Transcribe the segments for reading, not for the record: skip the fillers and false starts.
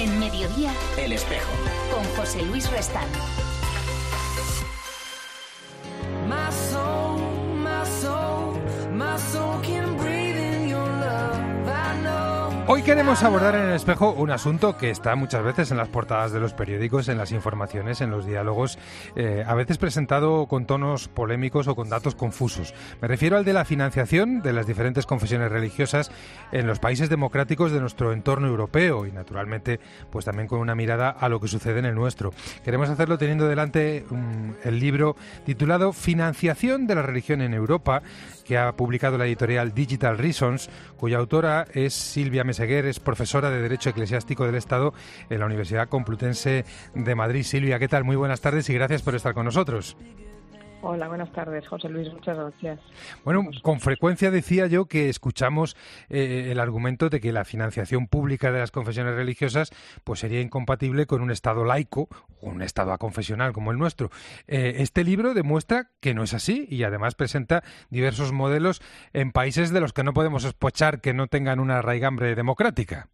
En Mediodía, El Espejo. con José Luis Restán. Hoy queremos abordar en El Espejo un asunto que está muchas veces en las portadas de los periódicos, en las informaciones, en los diálogos, a veces presentado con tonos polémicos o con datos confusos. Me refiero al de la financiación de las diferentes confesiones religiosas en los países democráticos de nuestro entorno europeo y, naturalmente, pues también con una mirada a lo que sucede en el nuestro. Queremos hacerlo teniendo delante el libro titulado Financiación de la religión en Europa, que ha publicado la editorial Digital Reasons, cuya autora es Silvia Meseguer, es profesora de Derecho Eclesiástico del Estado en la Universidad Complutense de Madrid. Silvia, ¿qué tal? Muy buenas tardes y gracias por estar con nosotros. Hola, buenas tardes, José Luis, muchas gracias. Bueno, con frecuencia decía yo que escuchamos el argumento de que la financiación pública de las confesiones religiosas pues sería incompatible con un Estado laico o un Estado aconfesional como el nuestro. Este libro demuestra que no es así y además presenta diversos modelos en países de los que no podemos sospechar que no tengan una raigambre democrática.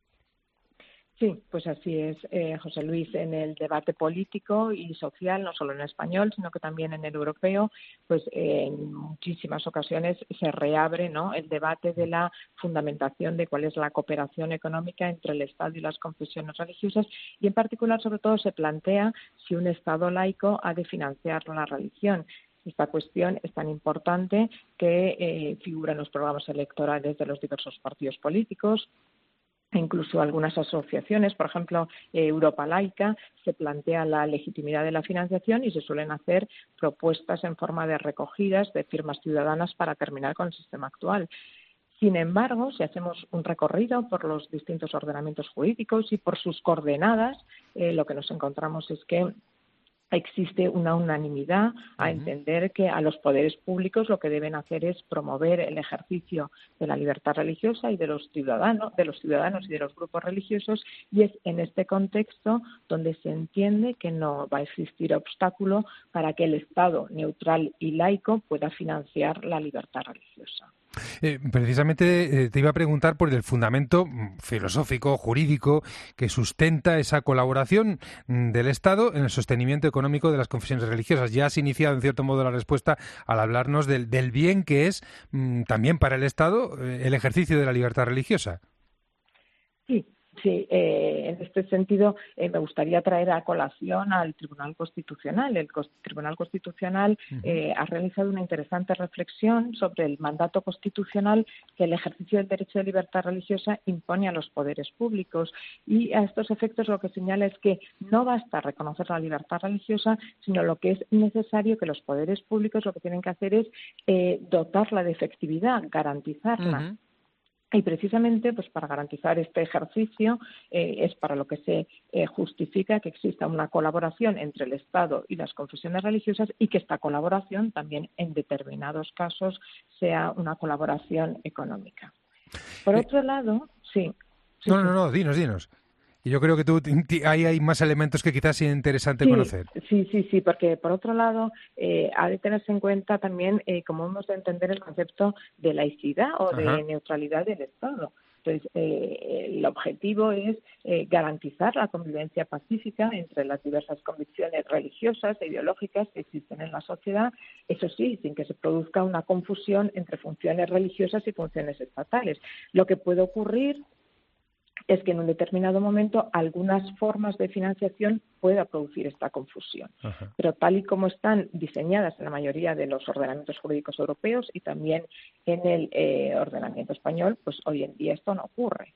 Sí, pues así es, José Luis, en el debate político y social, no solo en español, sino que también en el europeo, pues en muchísimas ocasiones se reabre, ¿no?, el debate de la fundamentación de cuál es la cooperación económica entre el Estado y las confesiones religiosas y, en particular, sobre todo, se plantea si un Estado laico ha de financiar la religión. Esta cuestión es tan importante que figura en los programas electorales de los diversos partidos políticos. Incluso algunas asociaciones, por ejemplo, Europa Laica, se plantea la legitimidad de la financiación y se suelen hacer propuestas en forma de recogidas de firmas ciudadanas para terminar con el sistema actual. Sin embargo, si hacemos un recorrido por los distintos ordenamientos jurídicos y por sus coordenadas, lo que nos encontramos es que existe una unanimidad a entender que a los poderes públicos lo que deben hacer es promover el ejercicio de la libertad religiosa y de los ciudadanos y de los grupos religiosos, y es en este contexto donde se entiende que no va a existir obstáculo para que el Estado neutral y laico pueda financiar la libertad religiosa. Precisamente te iba a preguntar por el fundamento filosófico, jurídico, que sustenta esa colaboración del Estado en el sostenimiento económico de las confesiones religiosas. Ya has iniciado, en cierto modo, la respuesta al hablarnos del bien que es también para el Estado el ejercicio de la libertad religiosa. Sí, en este sentido me gustaría traer a colación al Tribunal Constitucional. El Tribunal Constitucional ha realizado una interesante reflexión sobre el mandato constitucional que el ejercicio del derecho de libertad religiosa impone a los poderes públicos, y a estos efectos lo que señala es que no basta reconocer la libertad religiosa, sino lo que es necesario que los poderes públicos lo que tienen que hacer es dotarla de efectividad, garantizarla. Y precisamente, pues para garantizar este ejercicio es para lo que se justifica que exista una colaboración entre el Estado y las confesiones religiosas, y que esta colaboración también en determinados casos sea una colaboración económica. Por otro lado, sí. No, dinos. Y yo creo que ahí hay más elementos que quizás sea interesante conocer. Sí, porque por otro lado ha de tenerse en cuenta también cómo hemos de entender el concepto de laicidad o de neutralidad del Estado. Entonces, el objetivo es garantizar la convivencia pacífica entre las diversas convicciones religiosas e ideológicas que existen en la sociedad, eso sí, sin que se produzca una confusión entre funciones religiosas y funciones estatales. Lo que puede ocurrir es que en un determinado momento algunas formas de financiación pueda producir esta confusión. Pero tal y como están diseñadas en la mayoría de los ordenamientos jurídicos europeos y también en el ordenamiento español, pues hoy en día esto no ocurre.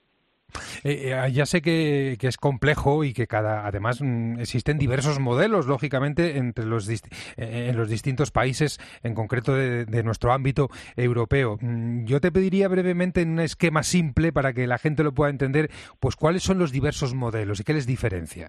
Ya sé que es complejo y que además existen diversos modelos, lógicamente, en los distintos países, en concreto de nuestro ámbito europeo. Yo te pediría brevemente, en un esquema simple, para que la gente lo pueda entender, pues cuáles son los diversos modelos y qué les diferencia.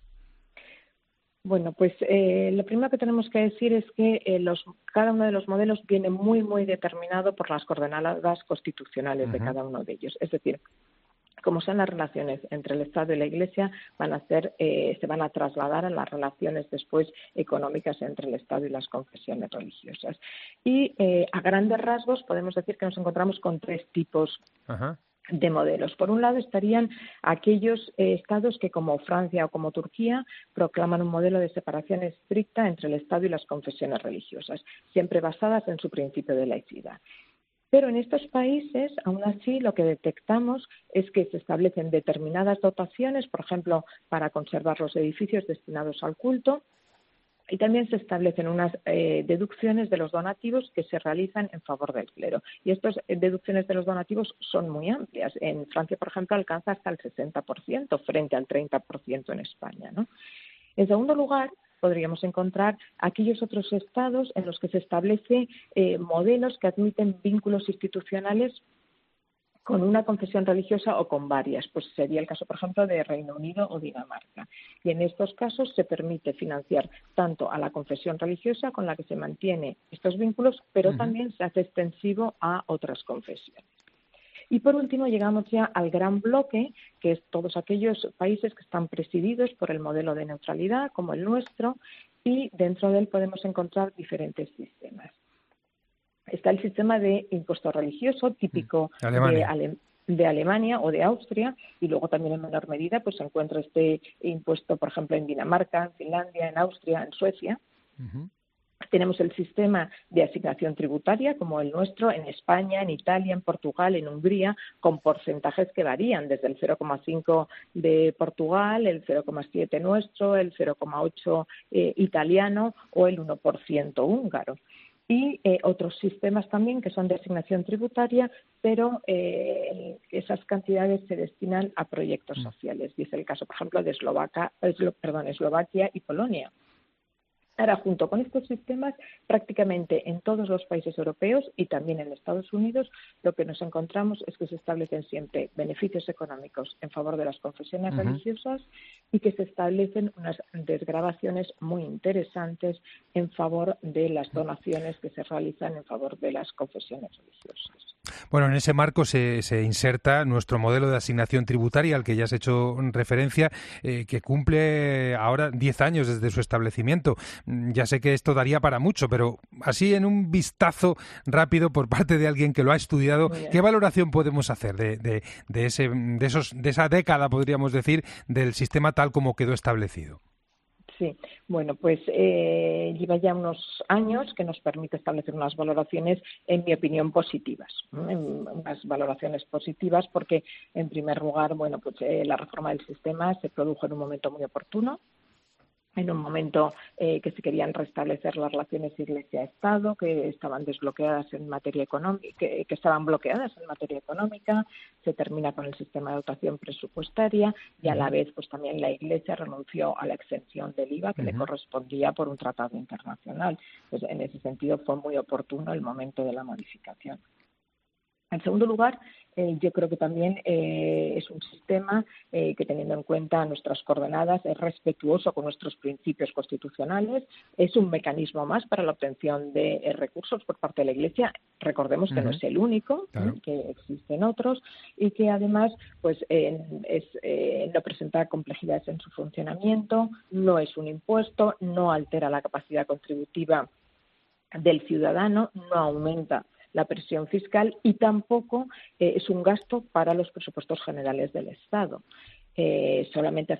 Bueno, pues lo primero que tenemos que decir es que cada uno de los modelos viene muy, muy determinado por las coordenadas constitucionales de cada uno de ellos. Es decir, como son las relaciones entre el Estado y la Iglesia, se van a trasladar a las relaciones después económicas entre el Estado y las confesiones religiosas. Y a grandes rasgos podemos decir que nos encontramos con tres tipos de modelos. Por un lado estarían aquellos estados que, como Francia o como Turquía, proclaman un modelo de separación estricta entre el Estado y las confesiones religiosas, siempre basadas en su principio de laicidad. Pero en estos países, aún así, lo que detectamos es que se establecen determinadas dotaciones, por ejemplo, para conservar los edificios destinados al culto, y también se establecen unas deducciones de los donativos que se realizan en favor del clero. Y estas deducciones de los donativos son muy amplias. En Francia, por ejemplo, alcanza hasta el 60% frente al 30% en España, ¿no? En segundo lugar, podríamos encontrar aquellos otros estados en los que se establece modelos que admiten vínculos institucionales con una confesión religiosa o con varias, pues sería el caso, por ejemplo, de Reino Unido o Dinamarca. Y en estos casos se permite financiar tanto a la confesión religiosa con la que se mantiene estos vínculos, pero también se hace extensivo a otras confesiones. Y por último llegamos ya al gran bloque, que es todos aquellos países que están presididos por el modelo de neutralidad, como el nuestro, y dentro de él podemos encontrar diferentes sistemas. Está el sistema de impuesto religioso típico de Alemania o de Austria, y luego también en menor medida pues se encuentra este impuesto, por ejemplo, en Dinamarca, en Finlandia, en Austria, en Suecia. Tenemos el sistema de asignación tributaria, como el nuestro, en España, en Italia, en Portugal, en Hungría, con porcentajes que varían, desde el 0,5 de Portugal, el 0,7 nuestro, el 0,8 italiano o el 1% húngaro. Y otros sistemas también que son de asignación tributaria, pero esas cantidades se destinan a proyectos sociales. Y es el caso, por ejemplo, de Eslovaquia y Polonia. Ahora, junto con estos sistemas, prácticamente en todos los países europeos y también en Estados Unidos, lo que nos encontramos es que se establecen siempre beneficios económicos en favor de las confesiones religiosas y que se establecen unas desgravaciones muy interesantes en favor de las donaciones que se realizan en favor de las confesiones religiosas. Bueno, en ese marco se inserta nuestro modelo de asignación tributaria al que ya has hecho referencia, que cumple ahora 10 años desde su establecimiento. Ya sé que esto daría para mucho, pero así en un vistazo rápido por parte de alguien que lo ha estudiado, ¿qué valoración podemos hacer de esa década, podríamos decir, del sistema tal como quedó establecido? Sí, bueno, pues lleva ya unos años que nos permite establecer unas valoraciones, en mi opinión, positivas. Unas valoraciones positivas porque, en primer lugar, bueno, pues la reforma del sistema se produjo en un momento muy oportuno, en un momento que se querían restablecer las relaciones Iglesia-Estado, que estaban desbloqueadas en materia económica, que estaban bloqueadas en materia económica. Se termina con el sistema de dotación presupuestaria y a la vez pues también la Iglesia renunció a la exención del IVA que le correspondía por un tratado internacional. Pues en ese sentido fue muy oportuno el momento de la modificación. En segundo lugar, yo creo que también es un sistema que, teniendo en cuenta nuestras coordenadas, es respetuoso con nuestros principios constitucionales, es un mecanismo más para la obtención de recursos por parte de la Iglesia. Recordemos que no es el único, que existen otros, y que además pues no presenta complejidades en su funcionamiento, no es un impuesto, no altera la capacidad contributiva del ciudadano, no aumenta la presión fiscal y tampoco es un gasto para los presupuestos generales del Estado. Solamente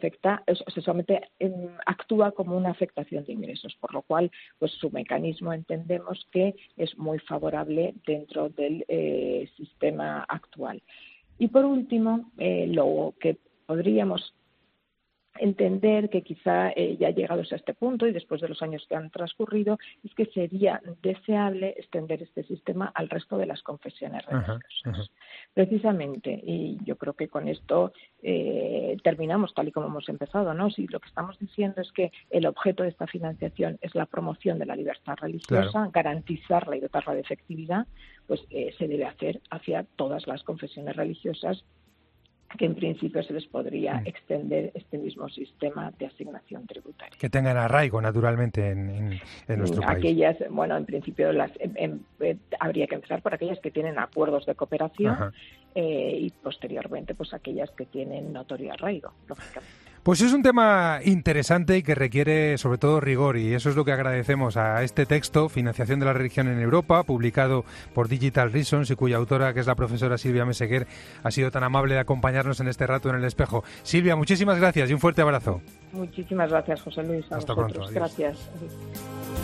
actúa como una afectación de ingresos, por lo cual pues su mecanismo entendemos que es muy favorable dentro del sistema actual. Y por último, lo que podríamos entender que quizá ya llegados a este punto y después de los años que han transcurrido, es que sería deseable extender este sistema al resto de las confesiones religiosas. Precisamente, y yo creo que con esto terminamos tal y como hemos empezado, ¿no? Si lo que estamos diciendo es que el objeto de esta financiación es la promoción de la libertad religiosa, garantizarla y dotarla de efectividad, pues se debe hacer hacia todas las confesiones religiosas, que en principio se les podría extender este mismo sistema de asignación tributaria. Que tengan arraigo, naturalmente, en nuestro país. Aquellas, bueno, en principio habría que empezar por aquellas que tienen acuerdos de cooperación y posteriormente pues aquellas que tienen notorio arraigo, lógicamente. Pues es un tema interesante y que requiere sobre todo rigor, y eso es lo que agradecemos a este texto, Financiación de la religión en Europa, publicado por Digital Reasons y cuya autora, que es la profesora Silvia Meseguer, ha sido tan amable de acompañarnos en este rato en El Espejo. Silvia, muchísimas gracias y un fuerte abrazo. Muchísimas gracias, José Luis. Hasta pronto. Gracias.